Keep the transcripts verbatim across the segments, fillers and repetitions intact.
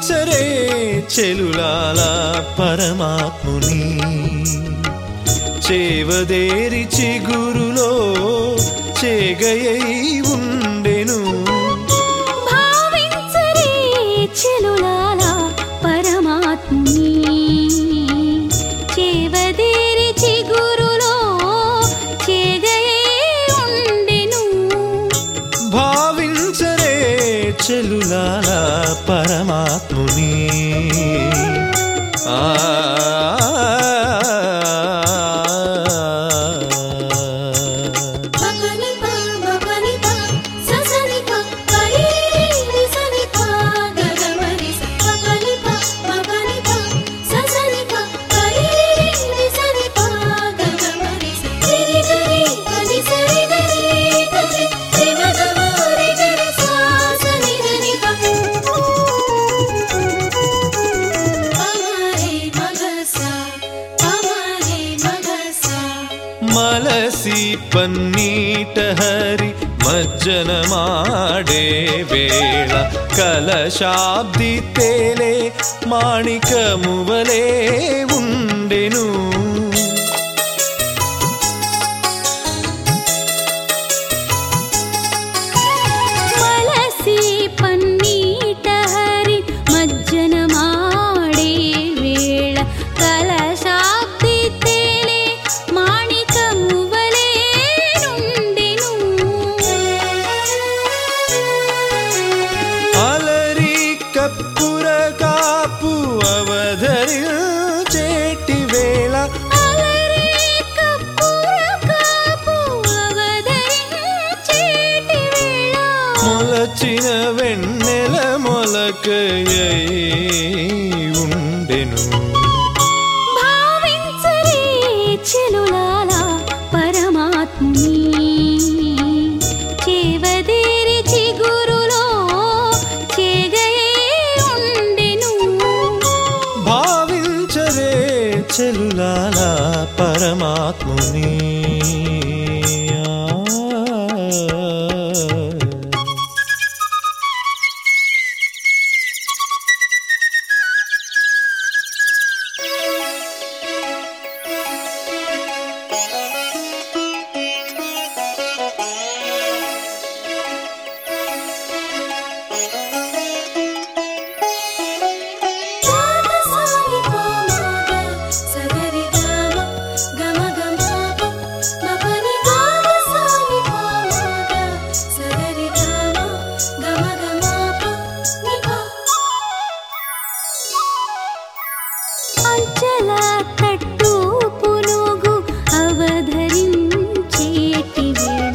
భావించరే చెలులాల పరమాత్ముని చేవదేరి చిగురులో చేగయై ఉండెను భావించరే చెలులాల పరమాత్ముని చేవదేరి చిగురులో చేగయై ఉండెను భావించరే చెలులాల పరమాత్ముని ఆ మలసి పన్నీట హరి మజ్జనమాడే వేళ కలశాబ్ది తేలే మాణికమువలే ఉండెను మలసి పన్నీట హరి మజ్జనమాడే వేళ కలశాబ్ది తేలే మాణికమువలే నుండెను అలరి కప్పుర కాపు అవధరించేటి వేళ అలరి కప్పుర కాపు అవధరించేటి వేళ మొలచిన వెన్నెల మొలకయై ఉండెను భావించరే చెలులాల పరమాత్ముని చేవదేరి చిగురులో చేగయై ఉండెను భావించరే చెలులాల పరమాత్ముని అంచల తట్టు పునుగు అవధరించేటి వేళ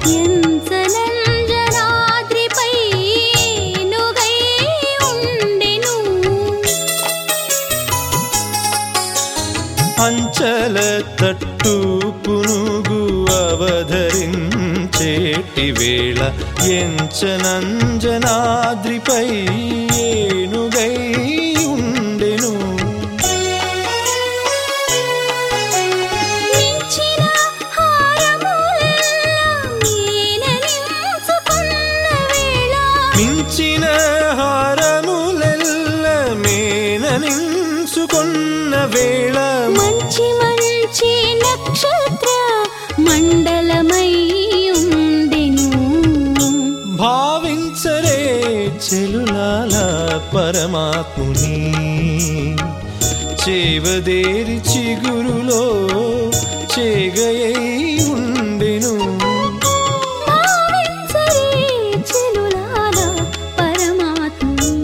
ఎంచనంజనాద్రిపై నుగై ఉండెను అంచల తట్టు పునుగు అవధరించేటి వేళ ఎంచనంజనాద్రిపై ఏనుగై ఉండెను మించిన హారములెల్ల మేననించుకున్న వేళ మించిన హారములెల్ల మేననించుకున్న వేళ మంచి మంచి నక్షత్ర మండలమై ఉండెను భావించరే చెలులాల పరమాత్ముని చేవదేరి చిగురులో చేగయై ఉండెను భావించరే చెలులాల పరమాత్ముని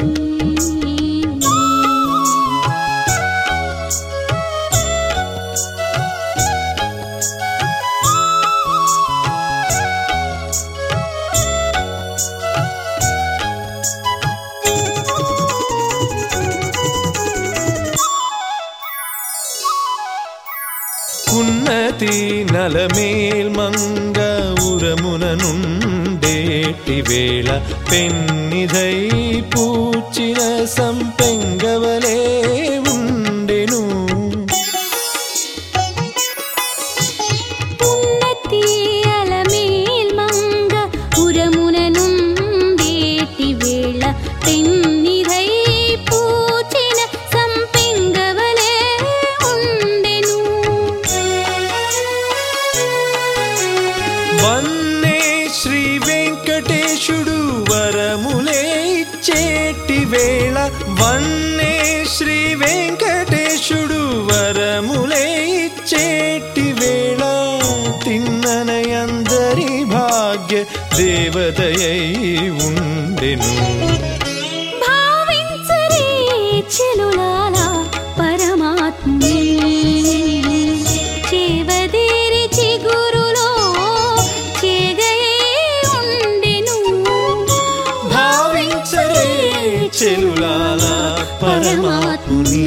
ఉన్నతి నలమేల్ మంగ ఉరమున నుండేటి వేళ పెన్నిధై పూచిన సంపెంగవలే ఉండెను ఉన్నతి అలమేల్ మంగ ఉరమున నుండేటి వేళ పెన్నిధై పూ వన్నే శ్రీ వెంకటేశుడు వరములే ఇచ్చేటి వేళ వన్నే శ్రీ వెంకటేశుడు వరములే ఇచ్చేటి వేళ తిన్ననయందరి భాగ్య దేవతయై ఉండెను భావించరే చెలులారా పరమాత్ముని చేవదేరి చిగురులో చేగయే ఉండెను భావించరే చెలులాల పరమాత్ముని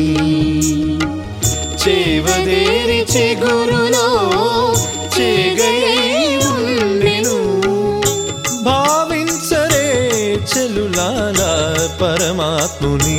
చేవదేరి చిగురులో చేగయే ఉండెను భావించరే చెలులాల పరమాత్ముని